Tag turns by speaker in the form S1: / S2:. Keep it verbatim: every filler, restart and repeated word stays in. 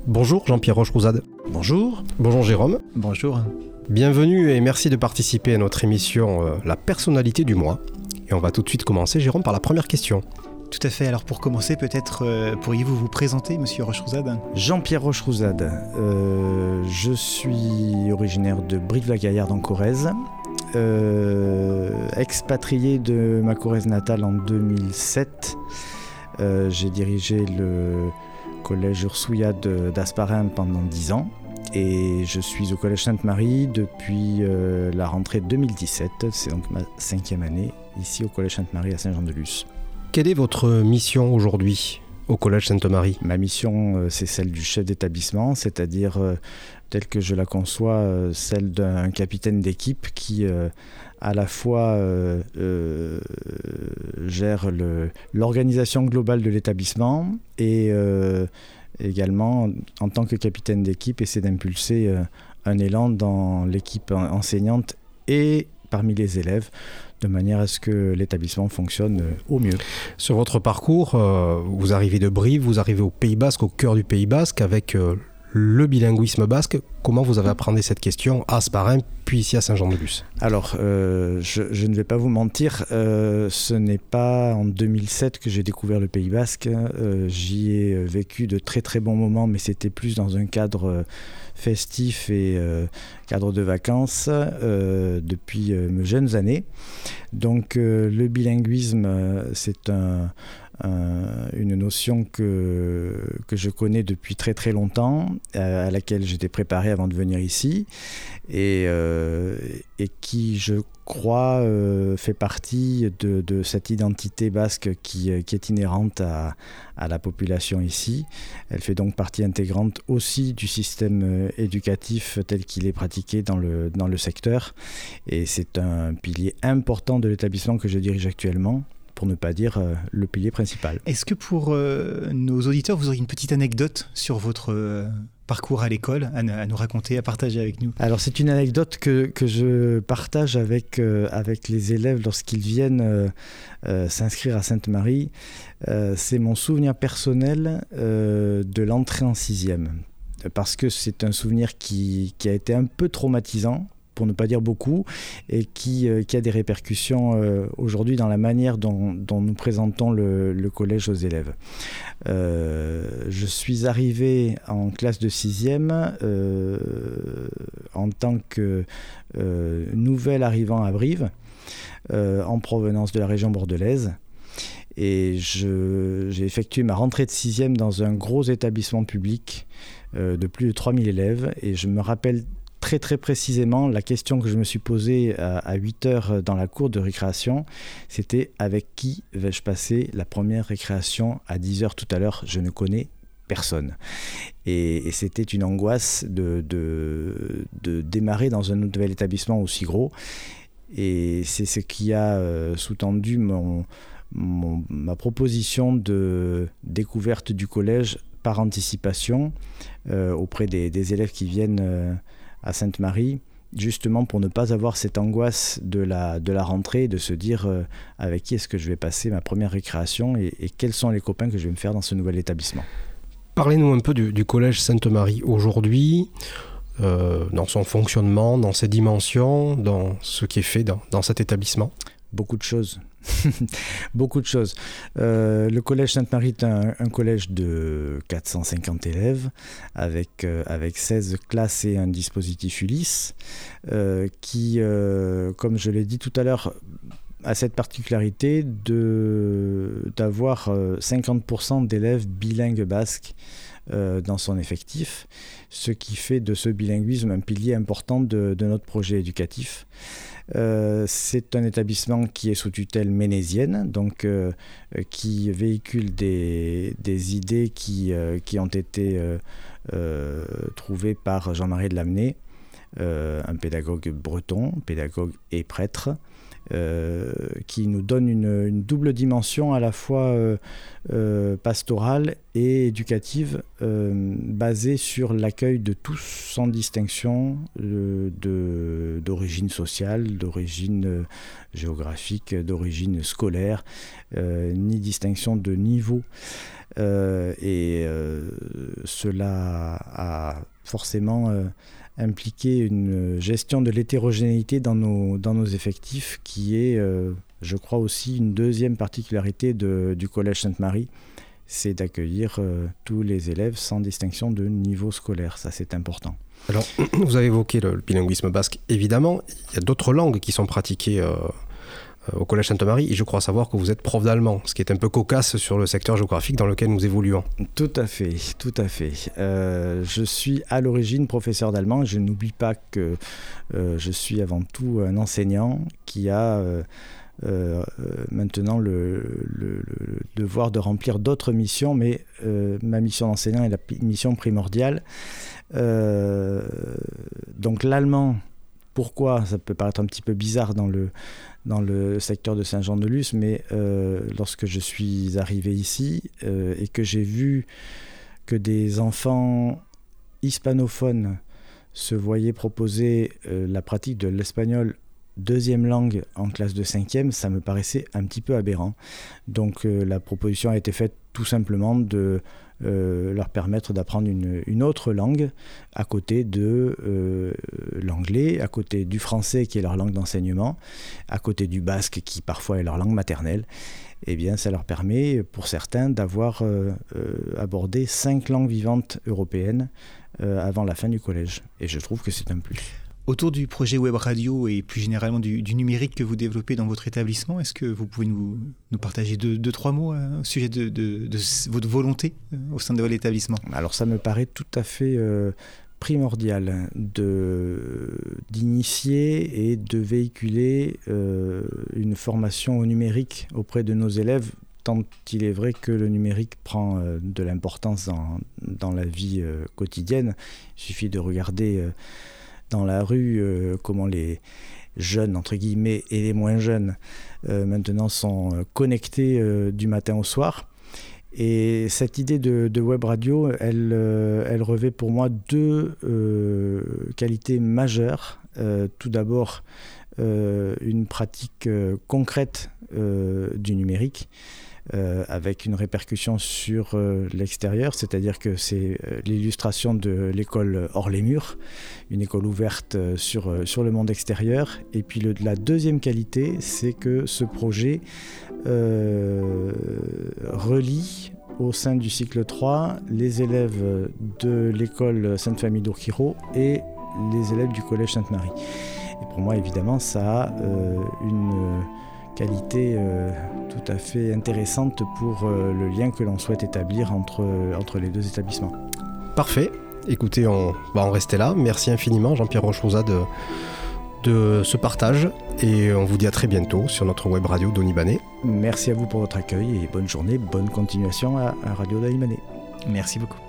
S1: Bonjour Jean-Pierre Rocherouzade.
S2: Bonjour.
S1: Bonjour Jérôme.
S2: Bonjour.
S1: Bienvenue et merci de participer à notre émission euh, La personnalité du mois. Et on va tout de suite commencer, Jérôme, par la première question.
S2: Tout à fait. Alors pour commencer, peut-être euh, pourriez-vous vous présenter, monsieur Rocherouzade ?
S3: Jean-Pierre Rocherouzade. Euh, je suis originaire de Brive-la-Gaillarde en Corrèze. Euh, expatrié de ma Corrèze natale en deux mille sept. Euh, j'ai dirigé le collège Ursouillade d'Asparin pendant dix ans. Et je suis au Collège Sainte-Marie depuis euh, la rentrée deux mille dix-sept, c'est donc ma cinquième année ici au Collège Sainte-Marie à Saint-Jean-de-Luz.
S1: Quelle est votre mission aujourd'hui au Collège Sainte-Marie ?
S3: Ma mission, euh, c'est celle du chef d'établissement, c'est-à-dire, euh, telle que je la conçois, euh, celle d'un capitaine d'équipe qui, euh, à la fois, euh, euh, gère le, l'organisation globale de l'établissement et euh, également, en tant que capitaine d'équipe, essaie d'impulser euh, un élan dans l'équipe enseignante et parmi les élèves, de manière à ce que l'établissement fonctionne euh, au mieux.
S1: Sur votre parcours, euh, vous arrivez de Brive, vous arrivez au Pays Basque, au cœur du Pays Basque, avec euh, le bilinguisme basque. Comment vous avez appréhendé cette question à Asparin, puis ici à Saint-Jean-de-Luz ?
S3: Alors, euh, je, je ne vais pas vous mentir, euh, ce n'est pas en deux mille sept que j'ai découvert le Pays Basque. Euh, j'y ai vécu de très très bons moments, mais c'était plus dans un cadre euh, festif et euh, cadre de vacances euh, depuis euh, mes jeunes années. Donc, euh, le bilinguisme, euh, c'est un... Euh, une notion que, que je connais depuis très très longtemps, euh, à laquelle j'étais préparé avant de venir ici, et, euh, et qui, je crois, euh, fait partie de, de cette identité basque qui, qui est inhérente à, à la population ici. Elle fait donc partie intégrante aussi du système éducatif tel qu'il est pratiqué dans le, dans le secteur, et c'est un pilier important de l'établissement que je dirige actuellement, pour ne pas dire euh, le pilier principal.
S2: Est-ce que pour euh, nos auditeurs, vous auriez une petite anecdote sur votre euh, parcours à l'école à, à nous raconter, à partager avec nous ?
S3: Alors c'est une anecdote que, que je partage avec, euh, avec les élèves lorsqu'ils viennent euh, euh, s'inscrire à Sainte-Marie. Euh, c'est mon souvenir personnel euh, de l'entrée en sixième. Parce que c'est un souvenir qui, qui a été un peu traumatisant, pour ne pas dire beaucoup, et qui, euh, qui a des répercussions euh, aujourd'hui dans la manière dont, dont nous présentons le, le collège aux élèves. Euh, je suis arrivé en classe de sixième euh, en tant que euh, nouvel arrivant à Brive, euh, en provenance de la région bordelaise. Et je, j'ai effectué ma rentrée de sixième dans un gros établissement public euh, de plus de trois mille élèves, et je me rappelle très très précisément, la question que je me suis posée à, à huit heures dans la cour de récréation, c'était avec qui vais-je passer la première récréation à dix heures tout à l'heure ? Je ne connais personne. Et, et c'était une angoisse de, de, de démarrer dans un nouvel établissement aussi gros. Et c'est ce qui a euh, sous-tendu mon, mon, ma proposition de découverte du collège par anticipation euh, auprès des, des élèves qui viennent euh, à Sainte-Marie, justement pour ne pas avoir cette angoisse de la, de la rentrée, de se dire euh, avec qui est-ce que je vais passer ma première récréation et, et quels sont les copains que je vais me faire dans ce nouvel établissement.
S1: Parlez-nous un peu du, du collège Sainte-Marie aujourd'hui, euh, dans son fonctionnement, dans ses dimensions, dans ce qui est fait dans, dans cet établissement.
S3: Beaucoup de choses. Beaucoup de choses. Euh, le collège Sainte-Marie est un, un collège de quatre cent cinquante élèves avec, euh, avec seize classes et un dispositif Ulysse euh, qui, euh, comme je l'ai dit tout à l'heure, a cette particularité de, d'avoir euh, cinquante pour cent d'élèves bilingues basques euh, dans son effectif, ce qui fait de ce bilinguisme un pilier important de, de notre projet éducatif. Euh, c'est un établissement qui est sous tutelle ménésienne, donc euh, qui véhicule des, des idées qui, euh, qui ont été euh, euh, trouvées par Jean-Marie de Lamennais, euh, un pédagogue breton, pédagogue et prêtre, euh, qui nous donne une, une double dimension à la fois euh, euh, pastorale et éducative, euh, basée sur l'accueil de tous sans distinction euh, de, d'origine sociale, d'origine euh, géographique, d'origine scolaire, euh, ni distinction de niveau. Euh, et euh, cela a forcément euh, impliqué une gestion de l'hétérogénéité dans nos, dans nos effectifs, qui est, euh, je crois aussi, une deuxième particularité de, du Collège Sainte-Marie, c'est d'accueillir euh, tous les élèves sans distinction de niveau scolaire. Ça, c'est important.
S1: Alors, vous avez évoqué le, le bilinguisme basque, évidemment. Il y a d'autres langues qui sont pratiquées euh, au Collège Sainte-Marie, et je crois savoir que vous êtes prof d'allemand, ce qui est un peu cocasse sur le secteur géographique dans lequel nous évoluons.
S3: Tout à fait, tout à fait. Euh, je suis à l'origine professeur d'allemand. Je n'oublie pas que euh, je suis avant tout un enseignant qui a euh, euh, maintenant le, le, le devoir de remplir d'autres missions, mais euh, ma mission d'enseignant est la p- mission primordiale. Euh, donc l'allemand, pourquoi? Ça peut paraître un petit peu bizarre dans le, dans le secteur de Saint-Jean-de-Luz, mais euh, lorsque je suis arrivé ici euh, et que j'ai vu que des enfants hispanophones se voyaient proposer euh, la pratique de l'espagnol deuxième langue en classe de cinquième, ça me paraissait un petit peu aberrant. Donc euh, la proposition a été faite tout simplement de euh, leur permettre d'apprendre une, une autre langue à côté de euh, l'anglais, à côté du français qui est leur langue d'enseignement, à côté du basque qui parfois est leur langue maternelle. Eh bien, ça leur permet, pour certains, d'avoir euh, euh, abordé cinq langues vivantes européennes euh, avant la fin du collège. Et je trouve que c'est un plus.
S2: Autour du projet Web Radio et plus généralement du, du numérique que vous développez dans votre établissement, est-ce que vous pouvez nous, nous partager deux, deux, trois mots euh, au sujet de, de, de votre volonté euh, au sein de l'établissement?
S3: Alors ça me paraît tout à fait euh, primordial de, d'initier et de véhiculer euh, une formation au numérique auprès de nos élèves, tant il est vrai que le numérique prend euh, de l'importance dans, dans la vie euh, quotidienne. Il suffit de regarder euh, dans la rue euh, comment les jeunes, entre guillemets, et les moins jeunes, euh, maintenant sont euh, connectés euh, du matin au soir. Et cette idée de, de web radio, elle, euh, elle revêt pour moi deux euh, qualités majeures. Euh, tout d'abord, euh, une pratique euh, concrète euh, du numérique, Euh, avec une répercussion sur euh, l'extérieur, c'est-à-dire que c'est euh, l'illustration de l'école hors les murs, une école ouverte euh, sur, euh, sur le monde extérieur. Et puis le, la deuxième qualité, c'est que ce projet euh, relie au sein du cycle trois les élèves de l'école Sainte-Famille d'Ourquiro et les élèves du collège Sainte-Marie. Et pour moi, évidemment, ça a euh, une qualité euh, tout à fait intéressante pour euh, le lien que l'on souhaite établir entre, entre les deux établissements.
S1: Parfait. Écoutez, on va en rester là. Merci infiniment, Jean-Pierre Rocherosa, de, de ce partage. Et on vous dit à très bientôt sur notre web radio d'Onibané.
S3: Merci à vous pour votre accueil et bonne journée, bonne continuation à, à Radio d'Onibané.
S2: Merci beaucoup.